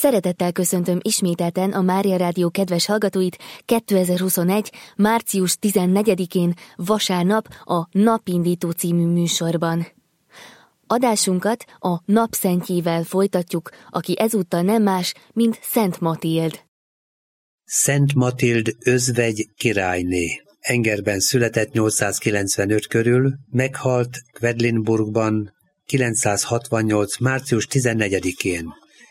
Szeretettel köszöntöm ismételten a Mária Rádió kedves hallgatóit 2021. március 14-én vasárnap a Napindító című műsorban. Adásunkat a napszentjével folytatjuk, aki ezúttal nem más, mint Szent Matild. Szent Matild özvegy királyné. Engerben született 895 körül, meghalt Quedlinburgban 968. március 14-én.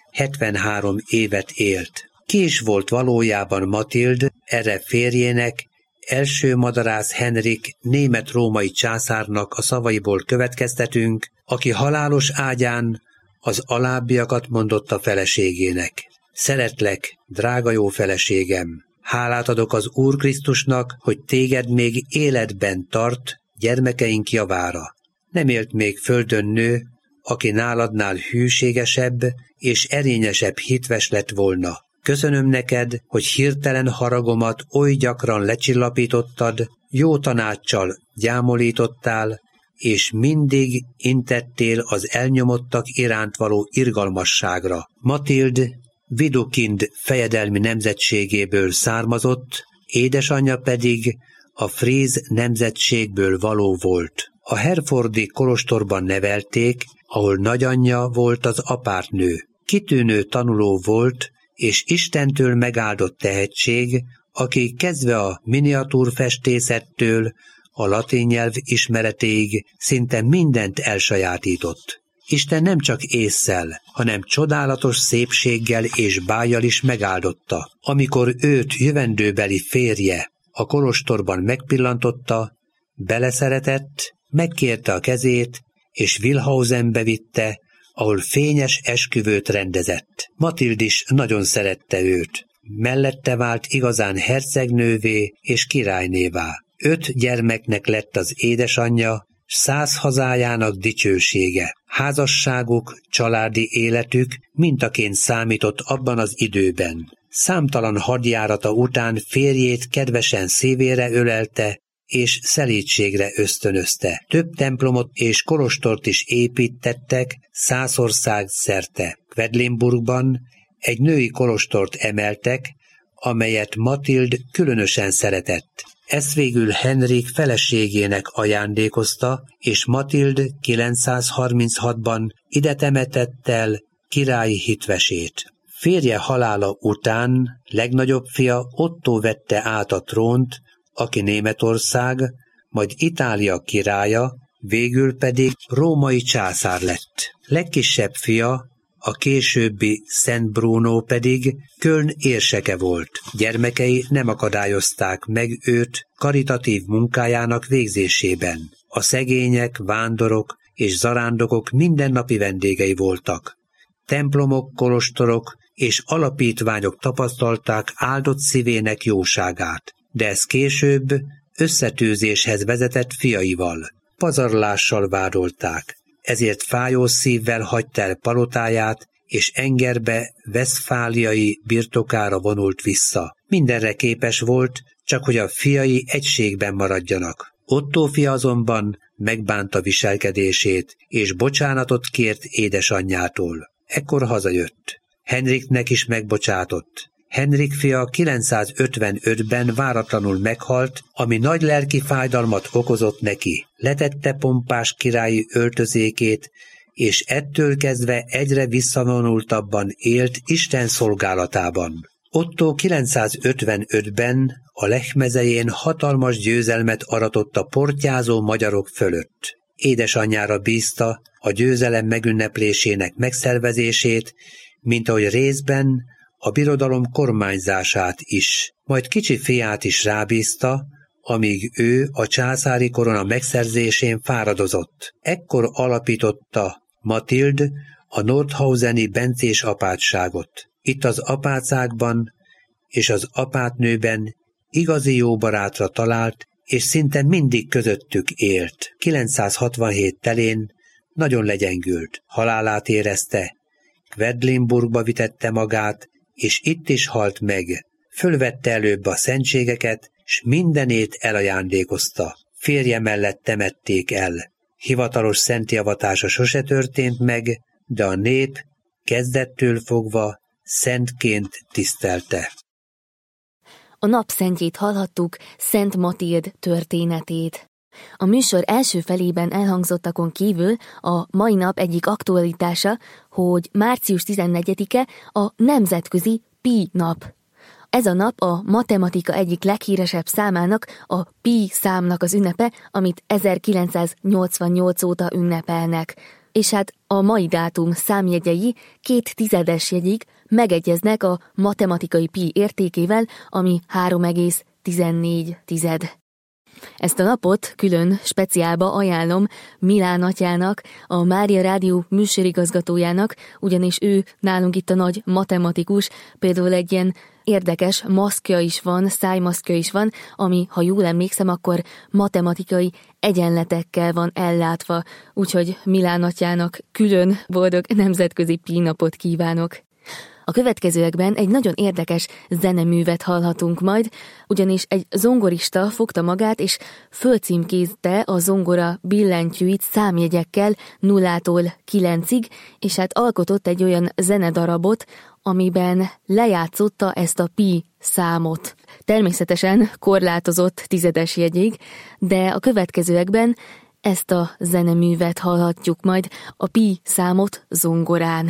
73 évet élt. Ki is volt valójában Matild, erre férjének, első madarász Henrik német-római császárnak a szavaiból következtetünk, aki halálos ágyán az alábbiakat mondotta feleségének. Szeretlek, drága jó feleségem, hálát adok az Úr Krisztusnak, hogy téged még életben tart gyermekeink javára. Nem élt még földön nő, aki náladnál hűségesebb és erényesebb hitves lett volna. Köszönöm neked, hogy hirtelen haragomat oly gyakran lecsillapítottad, jó tanáccsal gyámolítottál, és mindig intettél az elnyomottak iránt való irgalmasságra. Matild Widukind fejedelmi nemzetségéből származott, édesanyja pedig a fríz nemzetségből való volt. A herfordi kolostorban nevelték, ahol nagyanyja volt az apátnő. Kitűnő tanuló volt, és Istentől megáldott tehetség, aki kezdve a miniatúrfestészettől a latin nyelv ismeretéig szinte mindent elsajátított. Isten nem csak ésszel, hanem csodálatos szépséggel és bájjal is megáldotta. Amikor őt jövendőbeli férje a kolostorban megpillantotta, beleszeretett, megkérte a kezét, és Wilhausenbe vitte, ahol fényes esküvőt rendezett. Matild is nagyon szerette őt. Mellette vált igazán hercegnővé és királynévá. 5 gyermeknek lett az édesanyja, 100 hazájának dicsősége. Házasságuk, családi életük mintaként számított abban az időben. Számtalan hadjárata után férjét kedvesen szívére ölelte, és szelídségre ösztönözte. Több templomot és kolostort is építettek Szászország szerte. Quedlinburgban egy női kolostort emeltek, amelyet Matild különösen szeretett. Ezt végül Henrik feleségének ajándékozta, és Matild 936-ban ide temetett el királyi hitvesét. Férje halála után legnagyobb fia Otto vette át a trónt, aki Németország, majd Itália királya, végül pedig római császár lett. Legkisebb fia, a későbbi Szent Bruno pedig Köln érseke volt. Gyermekei nem akadályozták meg őt karitatív munkájának végzésében. A szegények, vándorok és zarándokok mindennapi vendégei voltak. Templomok, kolostorok és alapítványok tapasztalták áldott szívének jóságát, de ez később összetűzéshez vezetett fiaival. Pazarlással vádolták, ezért fájó szívvel hagyta el palotáját, és Engerbe, vesztfáliai birtokára vonult vissza. Mindenre képes volt, csak hogy a fiai egységben maradjanak. Otto fia azonban megbánta viselkedését, és bocsánatot kért édesanyjától. Ekkor hazajött. Henriknek is megbocsátott. Henrik fia 955-ben váratlanul meghalt, ami nagy lelki fájdalmat okozott neki. Letette pompás királyi öltözékét, és ettől kezdve egyre visszavonultabban élt Isten szolgálatában. Otto 955-ben a Lech mezején hatalmas győzelmet aratott a portyázó magyarok fölött. Édesanyjára bízta a győzelem megünneplésének megszervezését, mint ahogy részben a birodalom kormányzását is. Majd kicsi fiát is rábízta, amíg ő a császári korona megszerzésén fáradozott. Ekkor alapította Matild a nordhauseni bencés apátságot. Itt az apátságban és az apátnőben igazi jó barátra talált, és szinte mindig közöttük élt. 967 telén nagyon legyengült. Halálát érezte. Quedlinburgba vitette magát, és itt is halt meg. Fölvette előbb a szentségeket, s mindenét elajándékozta. Férje mellett temették el. Hivatalos szentjavatása sose történt meg, de a nép kezdettől fogva szentként tisztelte. A napszentjét hallhattuk, Szent Matild történetét. A műsor első felében elhangzottakon kívül a mai nap egyik aktualitása, hogy március 14-e a Nemzetközi Pi nap. Ez a nap a matematika egyik leghíresebb számának, a Pi számnak az ünnepe, amit 1988 óta ünnepelnek. És hát a mai dátum számjegyei 2/10 jegyig megegyeznek a matematikai pi értékével, ami 3,14. Ezt a napot külön speciálba ajánlom Milán atyának, a Mária Rádió műsorigazgatójának, ugyanis ő nálunk itt a nagy matematikus, például egy ilyen érdekes maszkja is van, szájmaszkja is van, ami, ha jól emlékszem, akkor matematikai egyenletekkel van ellátva, úgyhogy Milán atyának külön boldog nemzetközi pi napot kívánok. A következőekben egy nagyon érdekes zeneművet hallhatunk majd, ugyanis egy zongorista fogta magát és fölcímkézte a zongora billentyűit számjegyekkel 0-tól 9-ig, és hát alkotott egy olyan zenedarabot, amiben lejátszotta ezt a pi számot. Természetesen korlátozott 10 jegyig, de a következőekben ezt a zeneművet hallhatjuk majd, a pi számot zongorán.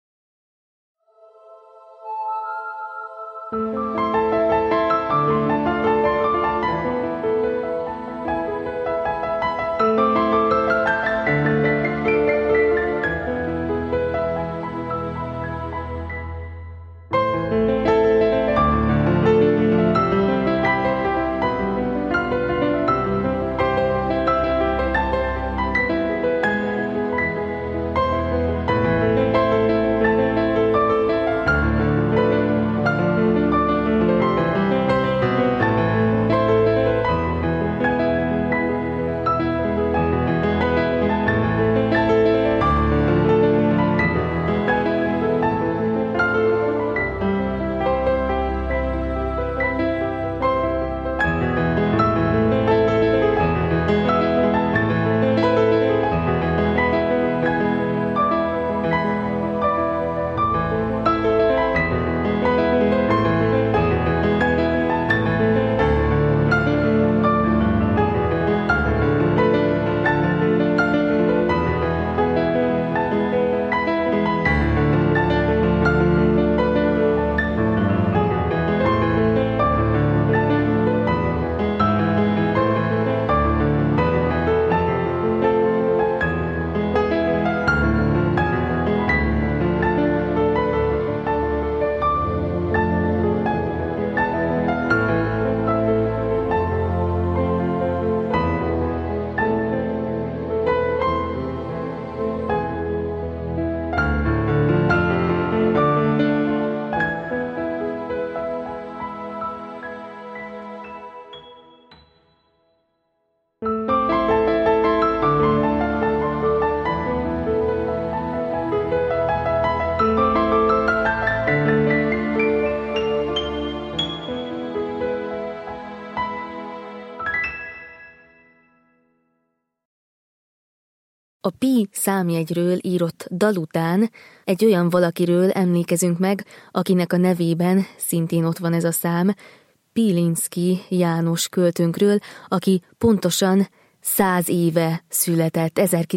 A pi számjegyről írott dal után egy olyan valakiről emlékezünk meg, akinek a nevében szintén ott van ez a szám, Pilinszky János költőnkről, aki pontosan 100 éve született,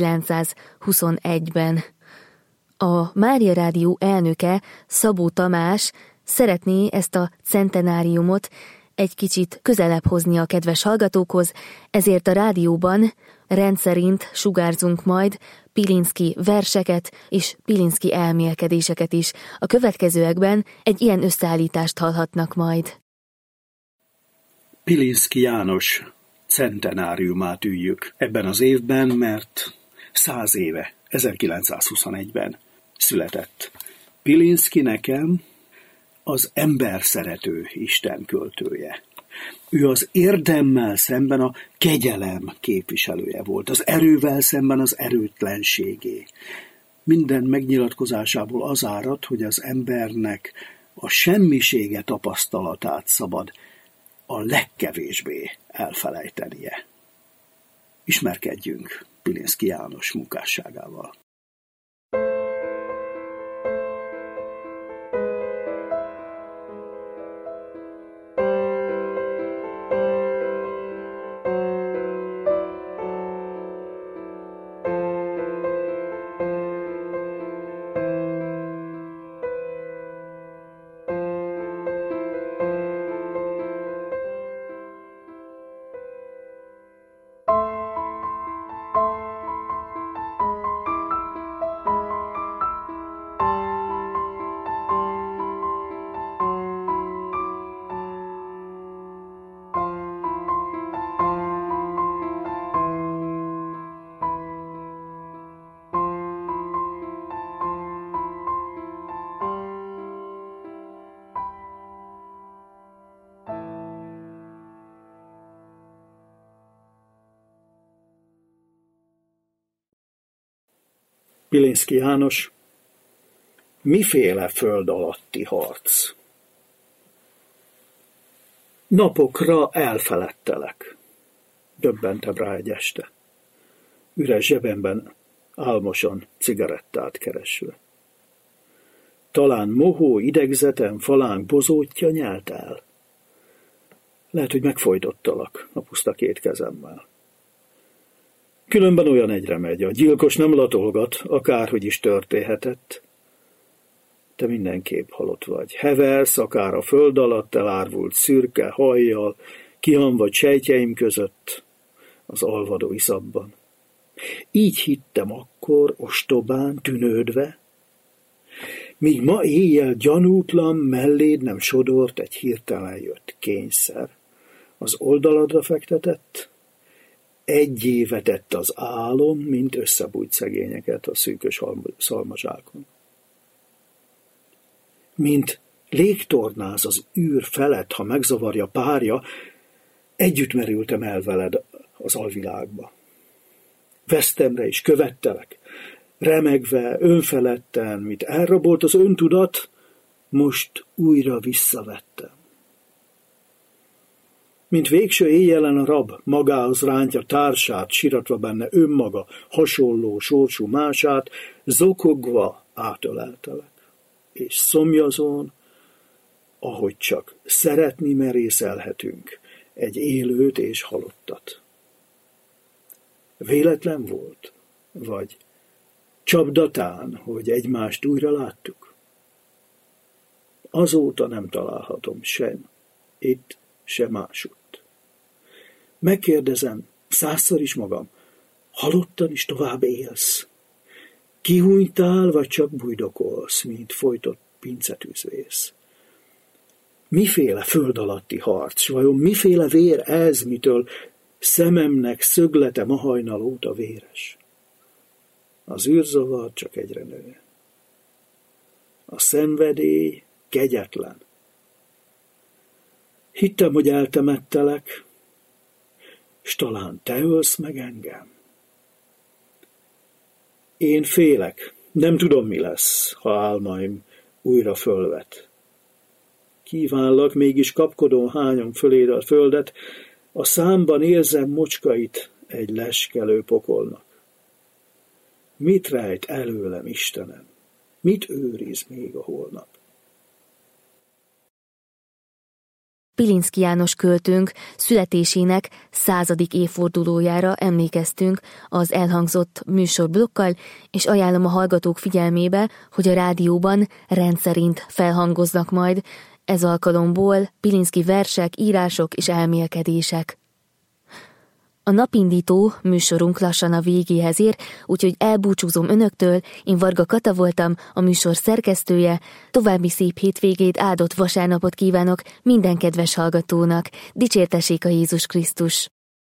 1921-ben. A Mária Rádió elnöke, Szabó Tamás szeretné ezt a centenáriumot egy kicsit közelebb hozni a kedves hallgatókhoz, ezért a rádióban rendszerint sugárzunk majd Pilinszky verseket és Pilinszky elmélkedéseket is. A következőekben egy ilyen összeállítást hallhatnak majd. Pilinszky János centenáriumát üljük ebben az évben, mert 100 éve, 1921-ben született. Pilinszky nekem az emberszerető Isten költője. Ő az érdemmel szemben a kegyelem képviselője volt, az erővel szemben az erőtlenségé. Minden megnyilatkozásából az árad, hogy az embernek a semmisége tapasztalatát szabad a legkevésbé elfelejtenie. Ismerkedjünk Pilinszky János munkásságával. Pilinszky János, miféle föld alatti harc? Napokra elfeledtelek, döbbentem rá egy este, üres zsebemben álmosan cigarettát keresve. Talán mohó idegzetem falánk bozótja nyelt el. Lehet, hogy megfojtottalak a puszta két kezemmel. Különben olyan egyre megy, a gyilkos nem latolgat, akárhogy is történhetett. Te mindenképp halott vagy. Heversz, akár a föld alatt elárvult szürke hajjal, kihamvad sejtjeim között, az alvadó iszapban. Így hittem akkor, ostobán, tűnődve, míg ma éjjel gyanútlan melléd nem sodort egy hirtelen jött kényszer. Az oldaladra fektetett, egyé vetett az álom, mint összebújt szegényeket a szűkös szalmazsákon. Mint légtornáz az űr felett, ha megzavarja párja, együtt merültem el veled az alvilágba. Vesztemre is követtelek, remegve, önfeledten, mit elrabolt az öntudat, most újra visszavettem. Mint végső éjjelen a rab magához rántja társát, siratva benne önmaga hasonló sorsú mását, zokogva átöleltelek, és szomjazón, ahogy csak szeretni merészelhetünk egy élőt és halottat. Véletlen volt, vagy csapdatán, hogy egymást újra láttuk? Azóta nem találhatom sem itt, sem másutt. Megkérdezem 100-szor is magam, halottan is tovább élsz? Kihúnytál, vagy csak bujdokolsz, mint folytott pincetűzvész? Miféle föld alatti harc, vajon miféle vér ez, mitől szememnek szöglete ma hajnal óta véres? Az űrzavar csak egyre nő. A szenvedély kegyetlen. Hittem, hogy eltemettelek, s talán te ölsz meg engem. Én félek, nem tudom, mi lesz, ha álmaim újra fölvet. Kívánlak, mégis kapkodón hányom föléd a földet, a számban érzem mocskait egy leskelő pokolnak. Mit rejt előlem, Istenem? Mit őriz még a holnap? Pilinszky János költőnk születésének 100. évfordulójára emlékeztünk az elhangzott műsorblokkal, és ajánlom a hallgatók figyelmébe, hogy a rádióban rendszerint felhangoznak majd ez alkalomból Pilinszky versek, írások és elmélkedések. A napindító műsorunk lassan a végéhez ér, úgyhogy elbúcsúzom önöktől, én Varga Kata voltam, a műsor szerkesztője, további szép hétvégét, áldott vasárnapot kívánok minden kedves hallgatónak, dicsértessék a Jézus Krisztus!